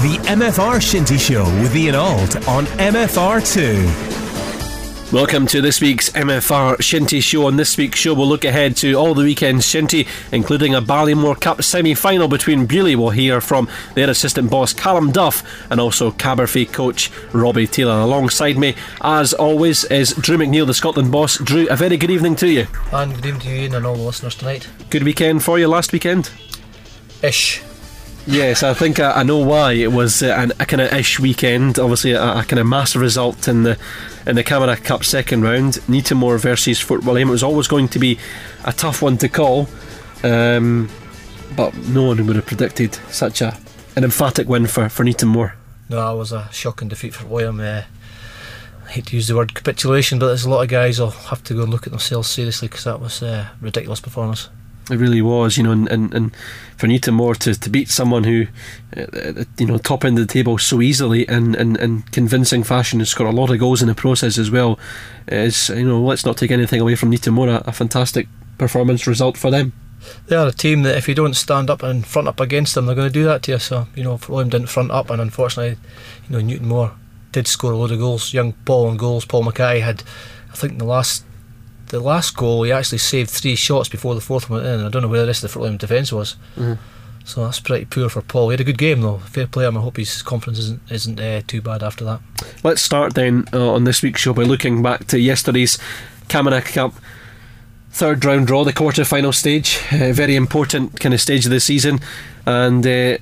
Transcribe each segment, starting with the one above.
The MFR Shinty Show with Ian Auld on MFR2. Welcome to this week's MFR Shinty Show. On this week's show, we'll look ahead to all the weekend's Shinty, including a Ballymore Cup semi-final between Beauly. We'll hear from their assistant boss Callum Duff and also Caberfew coach Robbie Taylor. Alongside me, as always, is Drew McNeil, the Scotland boss. Drew, a very good evening to you. And good evening to you and all the listeners tonight. Good weekend for you last weekend? Ish. Yes, I think I know why. It was a kind of ish weekend. Obviously a kind of massive result in the Camanachd Cup second round, Newtonmore versus Fort William. It was always going to be a tough one to call, but no one would have predicted such an emphatic win for Newtonmore. No, it was a shocking defeat for William. I hate to use the word capitulation, but there's a lot of guys who'll have to go and look at themselves seriously, because that was a ridiculous performance. It really was, and for Newtonmore to beat someone who, top end of the table so easily and in convincing fashion, and scored a lot of goals in the process as well, is, let's not take anything away from Newtonmore. A fantastic performance result for them. They are a team that if you don't stand up and front up against them, they're going to do that to you. So, William didn't front up, and unfortunately, Newtonmore did score a load of goals. Young Paul on goals. Paul Mackay had, I think, the last goal, he actually saved 3 shots before the fourth one went in. I don't know where the rest of the Fort William defence was. So that's pretty poor for Paul. He had a good game though, fair play him. I hope his confidence isn't too bad after that. Let's start then on this week's show by looking back to yesterday's Camanachd Cup third round draw, the quarter final stage. A very important kind of stage of the season, and a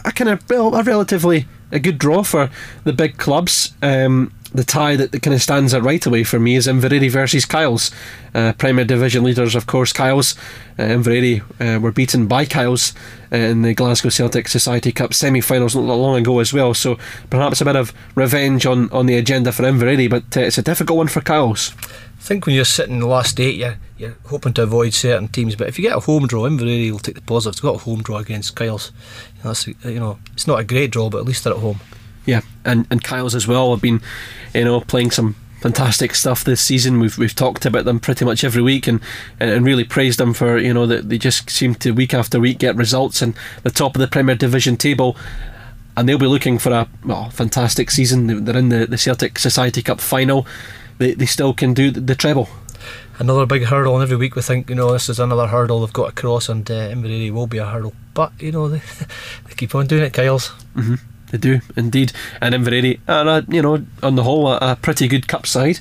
relatively good draw for the big clubs. The tie that kind of stands out right away for me is Inveraray versus Kyles. Premier Division leaders, of course, Kyles. Inveraray were beaten by Kyles in the Glasgow Celtic Society Cup semi-finals not long ago as well, so perhaps a bit of revenge on the agenda for Inveraray, but it's a difficult one for Kyles. I think when you're sitting in the last 8, you're hoping to avoid certain teams, but if you get a home draw, Inveraray will take the positives. They've got a home draw against Kyles. It's not a great draw, but at least they're at home. Yeah, and Kyles as well have been, playing some fantastic stuff this season. We've talked about them pretty much every week and really praised them for that they just seem to week after week get results and the top of the Premier Division table, and they'll be looking for a fantastic season. They're in the Celtic Society Cup final. They still can do the treble. Another big hurdle, and every week we think this is another hurdle they've got to cross, and Inveraray will be a hurdle, but they keep on doing it, Kyles. They do indeed, and Inveraray are on the whole a pretty good cup side.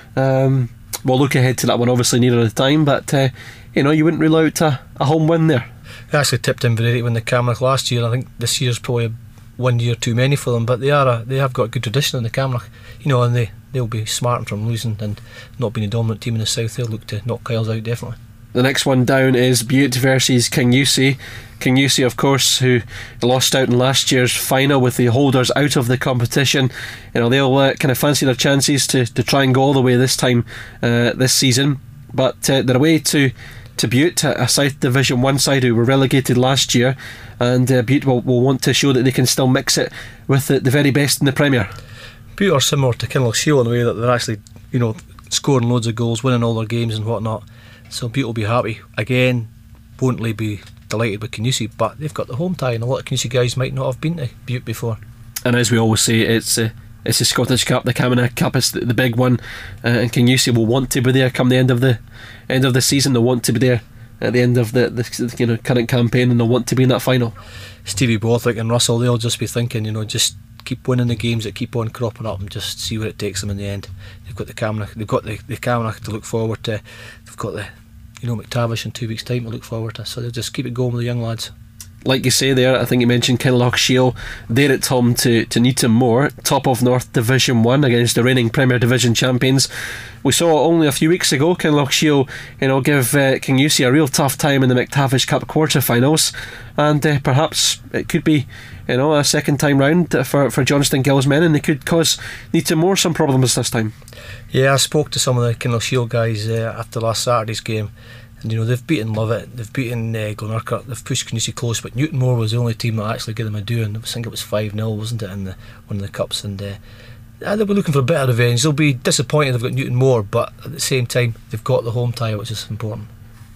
We'll look ahead to that one obviously nearer the time, but you wouldn't rule out a home win there. I actually tipped Inveraray to win the Camanachd last year. I think this year's probably 1 year too many for them, but they have got a good tradition in the Camanachd, and they'll be smarting from losing and not being a dominant team in the south. They'll look to knock Kyles out definitely. The next one down is Bute versus Kingussie. Kingussie, of course, who lost out in last year's final with the holders out of the competition. They'll kind of fancy their chances to try and go all the way this time this season. But they're away to Bute, a South Division 1 side who were relegated last year, and Bute will want to show that they can still mix it with the very best in the Premier. Bute are similar to Kinlochshiel in the way that they're actually scoring loads of goals, winning all their games and whatnot. So Bute will be happy. Again, won't they be delighted with Kingussie, but they've got the home tie, and a lot of Kingussie guys might not have been to Bute before. And as we always say, it's the Scottish Cup, the Camanachd Cup is the big one, and Kingussie will want to be there come the end of the season. They'll want to be there at the end of the current campaign, and they'll want to be in that final. Stevie Borthwick and Russell, they'll just be thinking, just keep winning the games that keep on cropping up and just see where it takes them in the end. They've got the Camanachd, the Camanachd to look forward to. They've got the McTavish in 2 weeks' time to look forward to, so they'll just keep it going with the young lads. Like you say there, I think you mentioned Kinlochshiel. They're at home to Newtonmore, top of North Division 1 against the reigning Premier Division champions. We saw only a few weeks ago Kinlochshiel give Kingussie a real tough time in the McTavish Cup quarter-finals, and perhaps it could be a second time round for Johnston Gill's men, and they could cause Newtonmore some problems this time. Yeah, I spoke to some of the Kinlochshiel guys after last Saturday's game, and they've beaten Lovett, they've beaten Glenurquhart, they've pushed Kingussie close, but Newtonmore was the only team that actually gave them a doing. I think it was 5-0, wasn't it, in one of the cups, and they'll be looking for a bit of revenge. They'll be disappointed they've got Newtonmore, but at the same time they've got the home tie, which is important.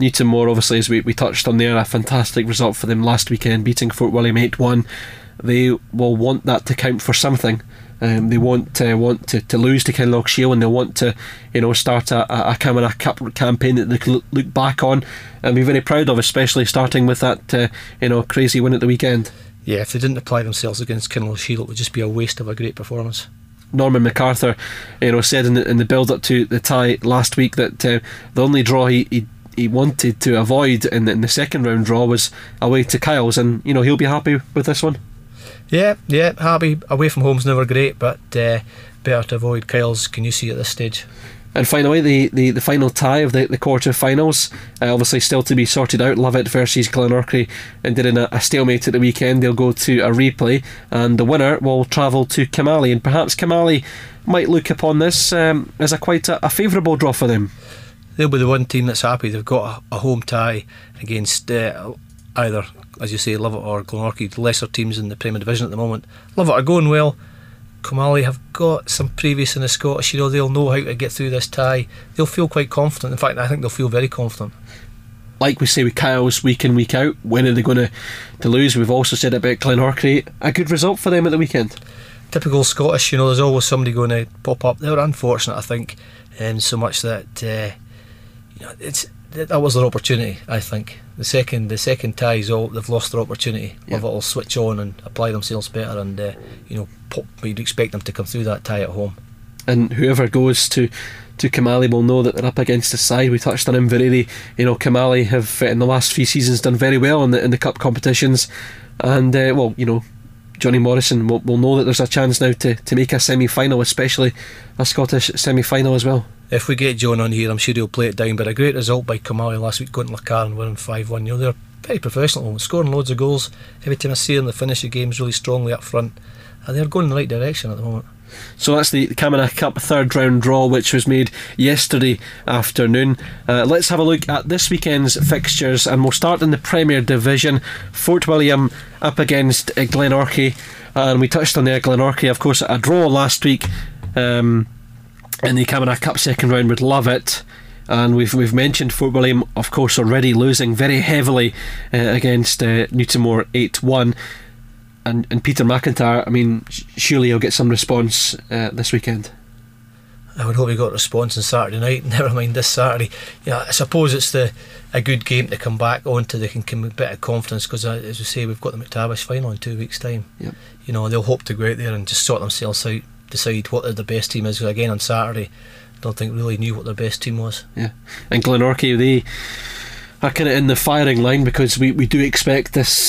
Newton Moore, obviously, as we touched on there, a fantastic result for them last weekend, beating Fort William 8-1. They will want that to count for something. They want to lose to Kinloch Shield, and they want to start a Camanachd Cup campaign that they can look back on and be very proud of, especially starting with that crazy win at the weekend. Yeah, if they didn't apply themselves against Kinloch Shield, it would just be a waste of a great performance. Norman MacArthur said in the build up to the tie last week that the only draw he wanted to avoid in the second round draw was away to Kyles, and he'll be happy with this one. Yeah, happy. Away from home's never great, but better to avoid Kyles Kingussie at this stage. And finally, the final tie of the quarter-finals, obviously still to be sorted out. Lovett versus Glenorchy ended in a stalemate at the weekend. They'll go to a replay, and the winner will travel to Camally, and perhaps Camally might look upon this as quite a favourable draw for them. They'll be the one team that's happy. They've got a home tie against either, as you say, Lovett or Glenorchy, the lesser teams in the Premier Division at the moment. Lovett are going well. Camally have got some previous in the Scottish. They'll know how to get through this tie. They'll feel quite confident. In fact, I think they'll feel very confident. Like we say with Kyles week in, week out, when are they going to lose? We've also said about Glenorchy. A good result for them at the weekend. Typical Scottish, there's always somebody going to pop up. They were unfortunate, I think, so much that that was their opportunity. I think the second tie is all they've lost their opportunity. Yep. Lovett will switch on and apply themselves better, and you'd expect them to come through that tie at home. And whoever goes to Camally will know that they're up against a side. We touched on Inverary. Camally have in the last few seasons done very well in the cup competitions, and Johnny Morrison will know that there's a chance now to make a semi-final, especially a Scottish semi-final as well. If we get John on here, I'm sure he'll play it down. But a great result by Camally last week, going to Lacar and winning 5-1. They're very professional, scoring loads of goals. Every time I see them, they finish the games really strongly up front, and they're going in the right direction at the moment. So that's the Camanachd Cup third round draw, which was made yesterday afternoon. Let's have a look at this weekend's fixtures, and we'll start in the Premier Division. Fort William up against Glenorchy, and we touched on there Glenorchy, of course, a draw last week in the Camanachd Cup second round with Lovett. And we've mentioned Fort William, of course, already losing very heavily against Newton Moore 8-1. And Peter McIntyre, surely he'll get some response this weekend. I would hope he got a response on Saturday night, never mind this Saturday. I suppose it's a good game to come back onto. They can come with a bit of confidence, because as we say, we've got the McTavish final in 2 weeks' time. Yep. They'll hope to go out there and just sort themselves out, decide what the best team is. Again on Saturday, I don't think really knew what their best team was. Yeah, and Glenorchy, they are kind of in the firing line, because we do expect this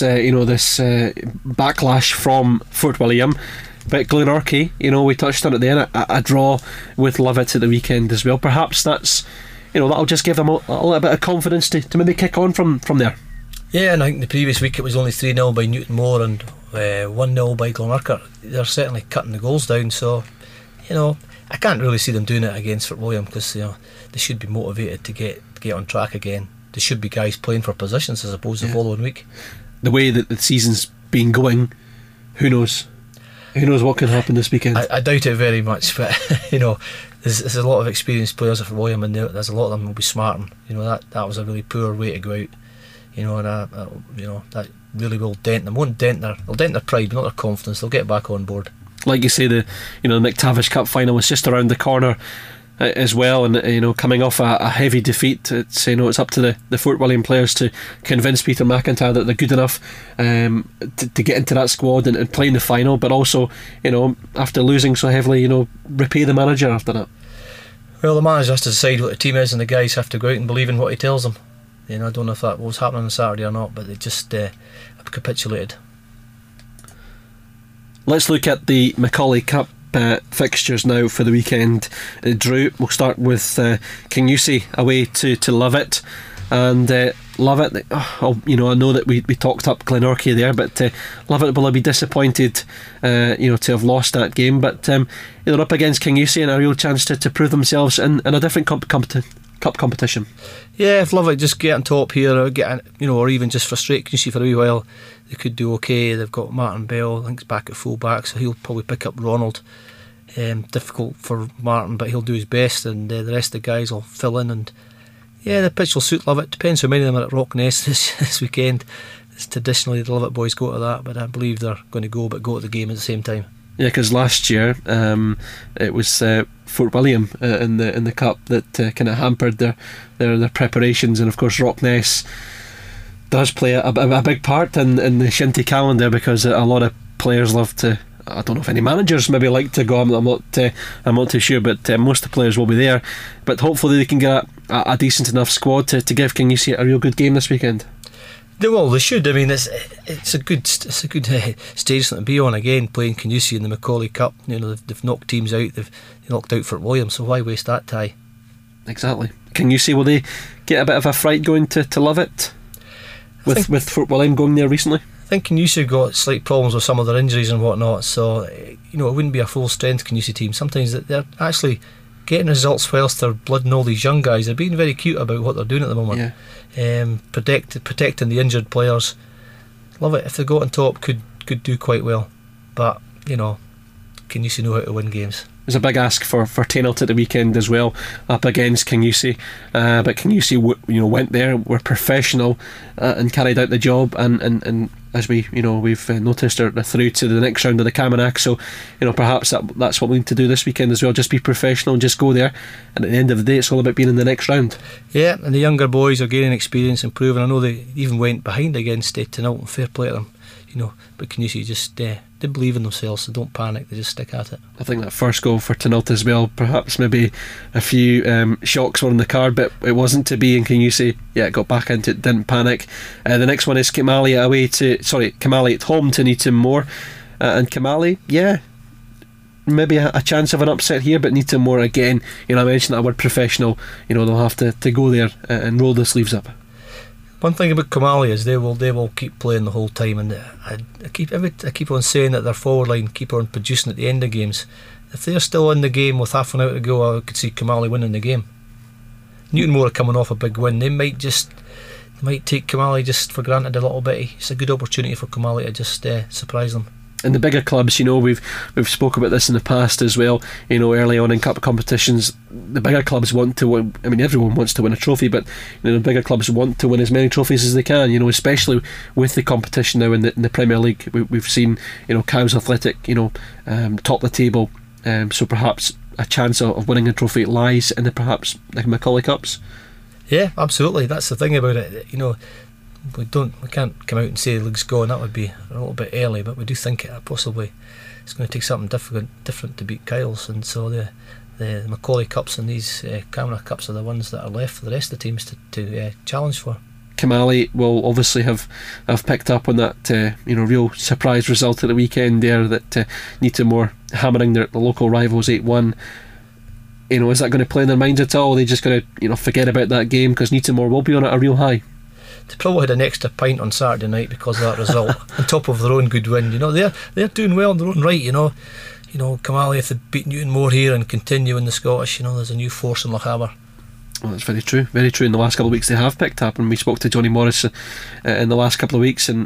backlash from Fort William. But Glenorchy, we touched on it there, a draw with Lovett at the weekend as well. Perhaps that's that'll just give them a little bit of confidence to maybe kick on from there. Yeah, and I think the previous week it was only 3-0 by Newton Moore and 1-0 by Glenorchy. They're certainly cutting the goals down, so I can't really see them doing it against Fort William, because they should be motivated to get on track again. There should be guys playing for positions, I suppose, the following week. The way that the season's been going, who knows? Who knows what can happen this weekend? I doubt it very much, but there's a lot of experienced players at Fort William, and there's a lot of them will be smarting. That was a really poor way to go out. And that really will dent them. They'll dent their pride, but not their confidence. They'll get back on board. Like you say, the McTavish Cup final was just around the corner as well, and coming off a heavy defeat, it's up to the Fort William players to convince Peter McIntyre that they're good enough to get into that squad and play in the final, but also after losing so heavily, repay the manager after that. Well, the manager has to decide what the team is, and the guys have to go out and believe in what he tells them. I don't know if that was happening on Saturday or not, but they just capitulated. Let's look at the Macaulay Cup fixtures now for the weekend. Drew, we'll start with Kingussie away to Lovett, and Lovett, I know that we talked up Glenorchy there, but Lovett will be disappointed to have lost that game, but they're up against Kingussie and a real chance to prove themselves in a different cup competition. Yeah, if Lovett just get on top here, or even just frustrate Kingussie for a wee while, they could do okay. They've got Martin Bell, I think, back at full back, so he'll probably pick up Ronald. Difficult for Martin, but he'll do his best, and the rest of the guys will fill in, and Yeah, the pitch will suit Lovat. Depends how many of them are at Rockness this weekend. It's traditionally the Lovat boys go to that, but I believe they're going to go to the game at the same time. Yeah, because last year it was Fort William in the cup that kind of hampered their preparations, and of course Rockness does play a big part in the Shinty calendar, because a lot of players love to. I don't know if any managers maybe like to go. I'm not too sure, but most of the players will be there. But hopefully they can get a decent enough squad to give Kingussie a real good game this weekend. Well, they should. I mean, it's a good stage to be on again, playing Kingussie in the Macaulay Cup. You know, they've knocked teams out. They've knocked out Fort William, so why waste that tie? Exactly. Kingussie, will they get a bit of a fright going to Lovat with Fort William going there recently? I think Kingussie got slight problems with some of their injuries and whatnot, so it wouldn't be a full strength Kingussie team. Sometimes they're actually getting results whilst they're blooding all these young guys. They're being very cute about what they're doing at the moment. Yeah. Protecting the injured players. Love it. If they got on top, could do quite well. But Kingussie know how to win games. There's a big ask for Tainult at the weekend as well, up against Kingussie, but Kingussie went there, were professional and carried out the job, and as we've noticed, they're through to the next round of the Camanachd. So perhaps that's what we need to do this weekend as well. Just be professional and just go there, and at the end of the day it's all about being in the next round. Yeah, and the younger boys are gaining experience, improving. I know they even went behind against Tainult, and fair play to them. But Kingussie just they believe in themselves, so don't panic, they just stick at it. I think that first goal for Tainult as well, perhaps maybe a few shocks were on the card, but it wasn't to be, in Kingussie got back into it, didn't panic. The next one is Camali at home to Neaton Moor, and Camali, maybe a chance of an upset here, but Neaton Moor again, I mentioned that word professional, they'll have to go there and roll the sleeves up. One thing about Camali is they will keep playing the whole time, and I keep on saying that their forward line keep on producing at the end of games. If they're still in the game with half an hour to go, I could see Camali winning the game. Neaton Moor are coming off a big win. They might take Camali just for granted a little bit. It's a good opportunity for Camali to just surprise them. And the bigger clubs, we've spoke about this in the past as well. Early on in cup competitions, the bigger clubs want to win. I mean, everyone wants to win a trophy, but the bigger clubs want to win as many trophies as they can. Especially with the competition now in the Premier League, we've seen Cowes Athletic, top the table. So perhaps a chance of winning a trophy lies in perhaps the Macaulay Cups. Yeah, absolutely. That's the thing about it. We can't come out and say the league's gone. That would be a little bit early, but we do think possibly it's going to take something different to beat Kyles, and so the Macaulay Cups and these Camanachd Cups are the ones that are left for the rest of the teams to challenge for. Camali will obviously have picked up on that real surprise result at the weekend there, that Neaton Moor hammering the local rivals 8-1. Is that going to play in their minds at all? Are they just going to forget about that game, because Neaton Moor will be on a real high? They probably had an extra pint on Saturday night because of that result, on top of their own good win. They're doing well in their own right. Camali, if they beat Neaton Moor here and continue in the Scottish, there's a new force in Lochaber. Well, that's very true. Very true. In the last couple of weeks, they have picked up, and we spoke to Johnny Morris in the last couple of weeks, and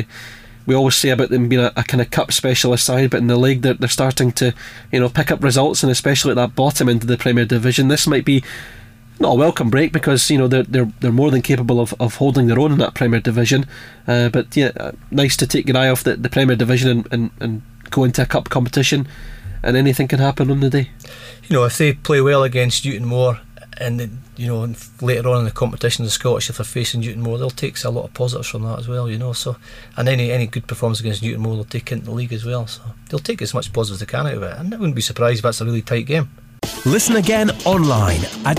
we always say about them being a kind of cup specialist side, but in the league they're starting to pick up results, and especially at that bottom end of the Premier Division. This might be not a welcome break, because they're more than capable of holding their own in that Premier Division, but nice to take your eye off the Premier Division and go into a cup competition, and anything can happen on the day. If they play well against Neaton Moor, and later on in the competition, the Scottish, if they're facing Neaton Moor, they'll take a lot of positives from that as well. So, and any good performance against Neaton Moor, they'll take into the league as well, so they'll take as much positive as they can out of it, and I wouldn't be surprised if that's a really tight game. Listen again online at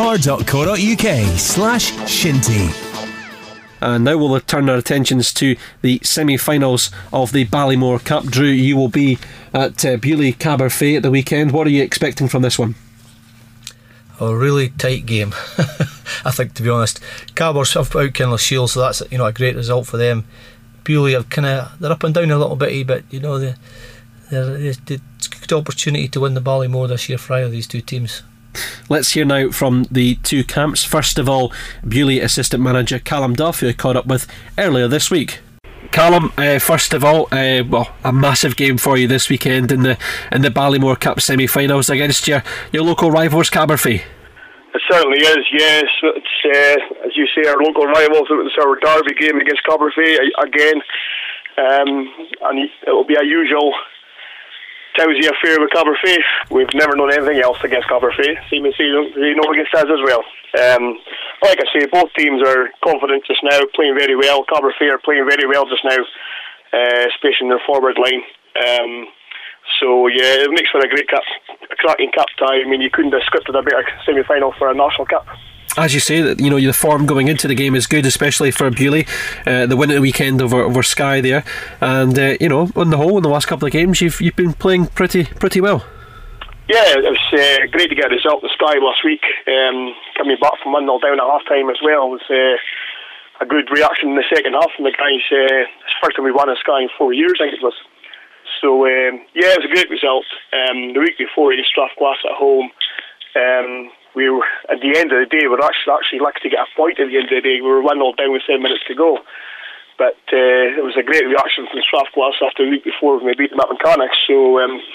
mfr.co.uk/Shinty. And now we'll turn our attentions to the semi-finals of the Ballymore Cup. Drew, you will be at Beauly Caberfait at the weekend. What are you expecting from this one? A really tight game, I think, to be honest. Cabers have out Kinloch Shield, so that's a great result for them. Beauly have they're up and down a little bit, but it's a good opportunity to win the Ballymore this year for either of these two teams. Let's hear now from the two camps. First of all, Beauly assistant manager Callum Duff, who I caught up with earlier this week. Callum, first of all, a massive game for you this weekend in the Ballymore Cup semi-finals against your local rivals Caberfait. It certainly is, yes. It's, as you say, our local rivals. It's our derby game against Copperfay again. And it'll be a usual Towsy affair with Copperfay. We've never known anything else against Copperfay. Same as they know against us as well. Like I say, both teams are confident just now, playing very well. Copperfay are playing very well just now, especially in their forward line. So yeah, it makes for a cracking cup tie. I mean, you couldn't have scripted a better semi-final for a national cup. As you say, that the form going into the game is good, especially for Beaulieu. The win at the weekend over Skye there, and on the whole, in the last couple of games, you've been playing pretty well. Yeah, it was great to get a result in Skye last week. Coming back from 1-0 down at half time as well was a good reaction in the second half from the guys. It's the first time we won in Skye in 4 years, I think it was. So it was a great result. The week before, against Strathglass at home. We were, at the end of the day, we were actually lucky to get a point at the end of the day. We were 1-0 down with 7 minutes to go. But it was a great reaction from Strathglass after the week before when we beat them up in Carnac. So,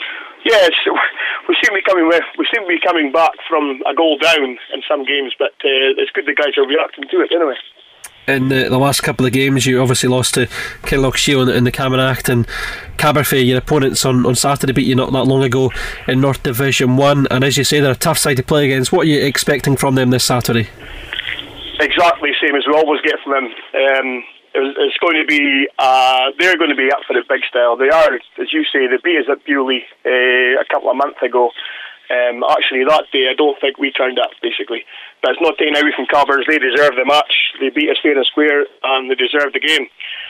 we seem to be coming back from a goal down in some games, but it's good the guys are reacting to it anyway. In the last couple of games, you obviously lost to Kinlochshiel in the Camanachd, and Copperfay, your opponents on Saturday, beat you not that long ago in North Division 1, and as you say, they're a tough side to play against. What are you expecting from them this Saturday? Exactly the same as we always get from them. It's going to be they're going to be up for the big style. They are, as you say, they beat us at Beaulieu a couple of months ago. Actually, that day I don't think we turned up, basically. But it's not taken away from Cobbers. They deserve the match. They beat us fair and square, and they deserve the game.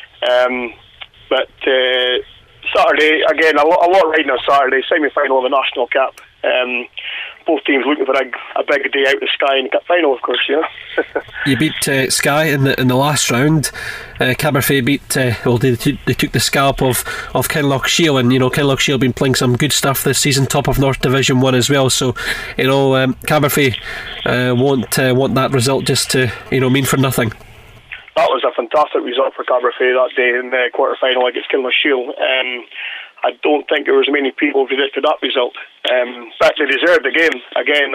But Saturday, again, a lot riding on Saturday, semi-final of the National Cup. Both teams looking for a big day out of Skye in the cup final, of course. You beat Skye in the last round. Copperfay beat they took the scalp of Kinlochshiel, and Kinlochshiel have been playing some good stuff this season, top of North Division 1 as well. So Copperfay won't that result just to mean for nothing. That was a fantastic result for Copperfay that day in the quarter-final against Kinlochshiel. I don't think there was many people who predicted that result. But they deserved the game. Again,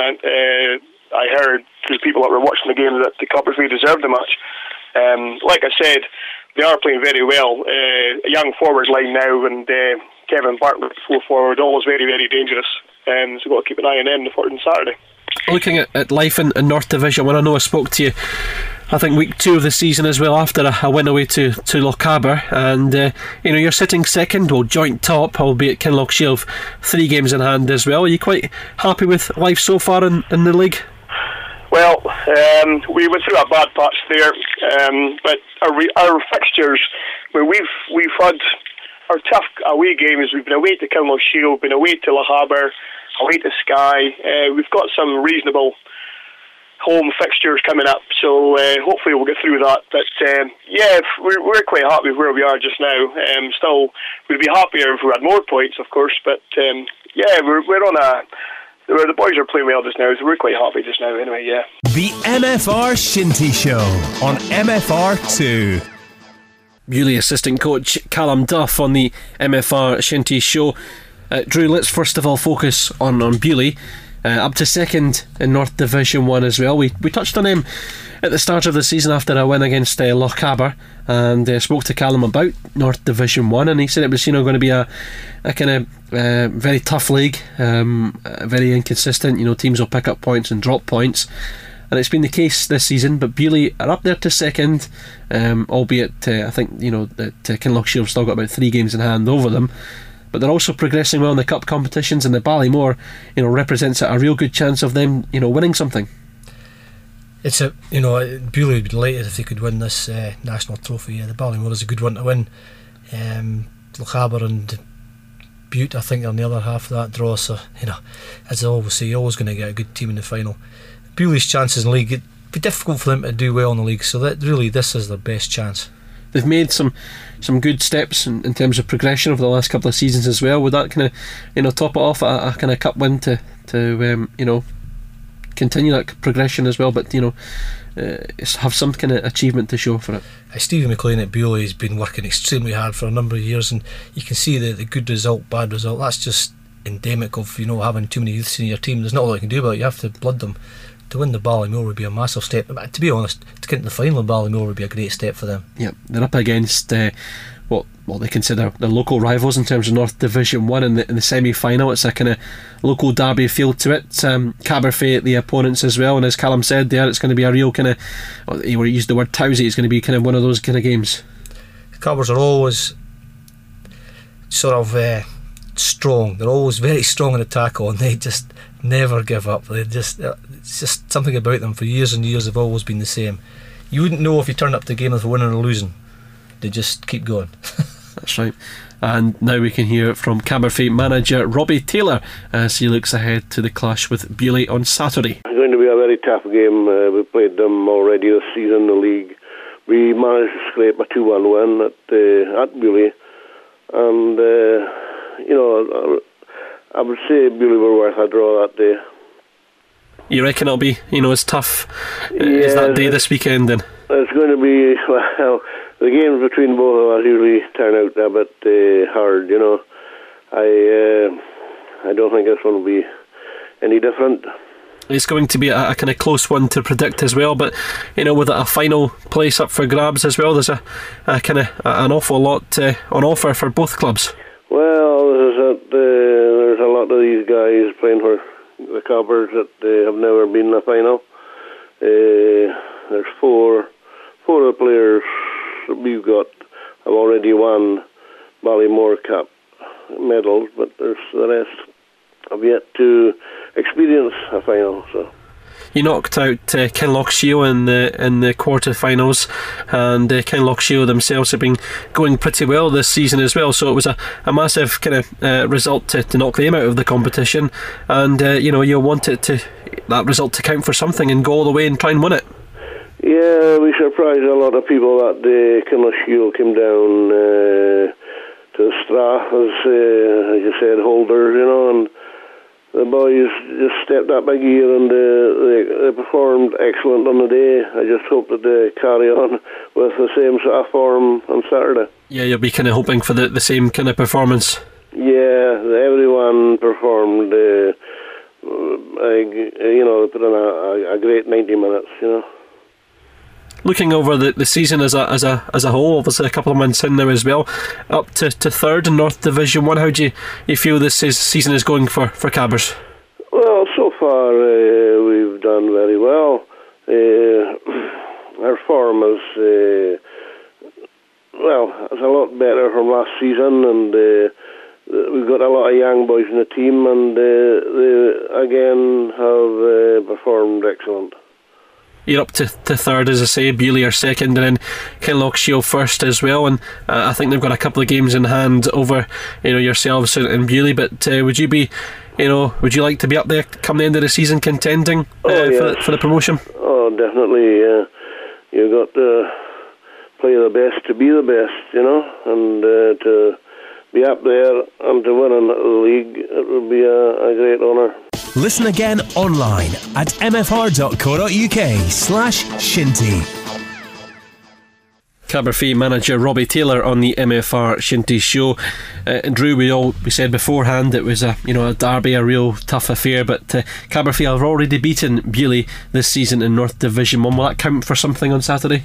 I heard through people that were watching the game that the Copperfay deserved the match. Like I said, they are playing very well. A young forward line now, and Kevin Bartlett, full forward, always very, very dangerous. So we've got to keep an eye on them on Saturday. Looking at life in North Division 1, I know I spoke to you, I think week 2 of the season as well, after a win away to Lochaber, and you're sitting second, joint top, albeit Kinlochshiel 3 games in hand as well. Are you quite happy with life so far in the league? Well, we went through a bad patch there, but our fixtures, where we've had our tough away games. We've been away to Kinlochshiel, been away to Lochaber, away to Skye. We've got some reasonable home fixtures coming up, so hopefully we'll get through that. But we're quite happy with where we are just now. Still, we'd be happier if we had more points, of course. But we're on the boys are playing well just now, so we're quite happy just now. Anyway, yeah. The MFR Shinty Show on MFR2. Beaulieu assistant coach Callum Duff on the MFR Shinty Show. Drew, let's first of all focus on Beaulieu. Up to second in North Division 1 as well. We touched on him at the start of the season after a win against Lochaber, and spoke to Callum about North Division 1, and he said it was going to be a kind of very tough league, very inconsistent. Teams will pick up points and drop points, and it's been the case this season. But Beaulieu are up there to second, albeit I think that Kinlochshiel have still got about 3 games in hand over them. But they're also progressing well in the cup competitions, and the Ballymore, represents a real good chance of them, winning something. It's Beaulieu would be delighted if they could win this national trophy. The Ballymore is a good one to win. Lochaber and Butte, I think, are on the other half of that draw. So as I always say, you're always going to get a good team in the final. Beaulieu's chances in the league, it'd be difficult for them to do well in the league. So that really, this is their best chance. They've made some good steps in terms of progression over the last couple of seasons as well. Would that kind of top it off a kind of cup win to continue that progression as well? But have some kind of achievement to show for it. Stephen McLean at Beaulieu has been working extremely hard for a number of years, and you can see the good result, bad result. That's just endemic of having too many youths in your team. There's not a lot you can do about it. You have to blood them. to win the Ballymore would be a massive step. But to be honest, to get into the final of Ballymore would be a great step for them. Yeah, they're up against what they consider the local rivals in terms of North Division 1 in the semi-final. It's a kind of local derby feel to it. Caberfae, the opponents as well, and as Callum said there, it's going to be a real kind of, he used the word tousy, it's going to be kind of one of those kind of games. Cabers are always sort of strong. They're always very strong in attack, and they just never give up. It's just something about them. For years and years they've always been the same. You wouldn't know if you turned up the game if they're winning or losing. They just keep going. That's right. And now we can hear from Caberfae manager Robbie Taylor as he looks ahead to the clash with Beauly on Saturday. It's going to be a very tough game. We played them already this season in the league. We managed to scrape a 2-1 win at Beauly, and I would say Beauly were worth a draw that day. You reckon it'll be as tough as that day this weekend then? It's going to be, well, the games between both of us usually turn out a bit hard, I don't think this one will be any different. It's going to be a kind of close one to predict as well, but with a final place up for grabs as well, there's a kind of an awful lot on offer for both clubs. Well, there's a lot of these guys playing for the Cobbers that have never been in a final. There's four of the players that we've got have already won Ballymore Cup medals, but there's the rest have yet to experience a final. So you knocked out Kinlochshiel in the quarter-finals, and Kinlochshiel themselves have been going pretty well this season as well, so it was a massive kind of result to knock them out of the competition, and you want that result to count for something and go all the way and try and win it. Yeah, we surprised a lot of people that day. Kinlochshiel came down to the Strath as you said, holders, and the boys just stepped up a gear, and they performed excellent on the day. I just hope that they carry on with the same sort of form on Saturday. Yeah, you'll be kind of hoping for the same kind of performance. Yeah, everyone performed. They put in a great 90 minutes. Looking over the season as a whole, obviously a couple of months in now as well, up to third in North Division 1. How do you feel this season is going for Cabbers? Well, so far we've done very well. Our form is it's a lot better from last season, and we've got a lot of young boys in the team, and they again have performed excellent. You're up to third, as I say. Beauly are second, and then Kinlochshiel first as well. And I think they've got a couple of games in hand over, yourselves and Beauly. But would you be, would you like to be up there come the end of the season contending for the promotion? Oh, definitely. You've got to play the best to be the best, and to be up there and to win in the league, it would be a great honour. Listen again online at mfr.co.uk/Shinty. Caberfae manager Robbie Taylor on the MFR Shinty show. Drew, we said beforehand it was a derby, a real tough affair, but Caberfae have already beaten Beauly this season in North Division 1. Will that count for something on Saturday?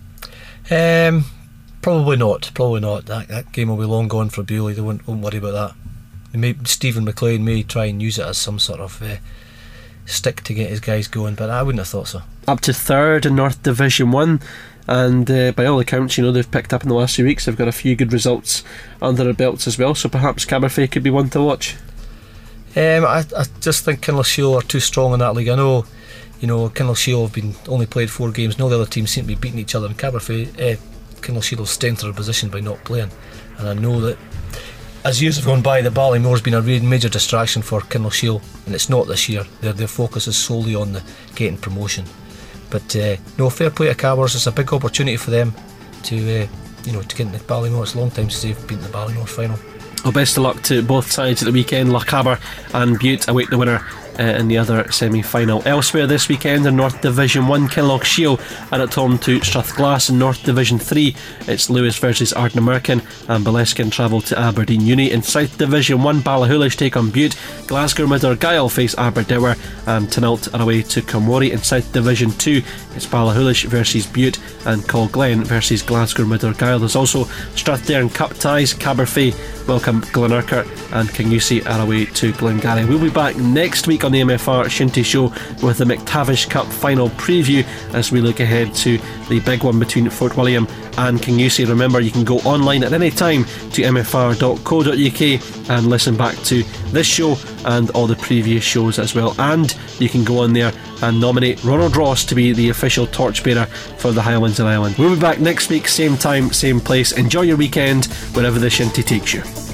Probably not. That game will be long gone for Beauly. They won't worry about that. Stephen McLean may try and use it as some sort of stick to get his guys going, but I wouldn't have thought so. Up to third in North Division 1, and by all accounts, they've picked up in the last few weeks. They've got a few good results under their belts as well, so perhaps Caberfae could be one to watch. I just think Kinlochshiel are too strong in that league. I know, Kinlochshiel have only played 4 games, and all the other teams seem to be beating each other, and Kinlochshiel will strengthen their position by not playing, and I know that as years have gone by, the Ballymore's been a really major distraction for Kinlochshiel, and it's not this year. Their focus is solely on getting promotion. But fair play to Cabbers. It's a big opportunity for them to get in the Ballymore. It's a long time since they've been in the Ballymore final. Well, best of luck to both sides at the weekend. Lochaber and Butte await the winner in the other semi-final. Elsewhere this weekend in North Division 1, Kinlochshiel are at home to Strathglass. In North Division 3, it's Lewis versus Ardnamurchan, and Boleskine travel to Aberdeen Uni. In South Division 1, Ballachulish take on Butte, Glasgow Mid Argyll face Aberdour, and Tynalt are away to Cumworry. In South Division 2, it's Ballachulish versus Butte and Colglen versus Glasgow Mid Argyll. There's also Strathdairn Cup ties. Caberfay welcome Glenurquhart, and Kingussie are away to Glengarry. We'll be back next week on the MFR Shinty Show with the McTavish Cup final preview as we look ahead to the big one between Fort William and Kingussie. Remember, you can go online at any time to mfr.co.uk and listen back to this show and all the previous shows as well, and you can go on there and nominate Ronald Ross to be the official torchbearer for the Highlands and Island. We'll be back next week, same time, same place. Enjoy your weekend wherever the Shinty takes you.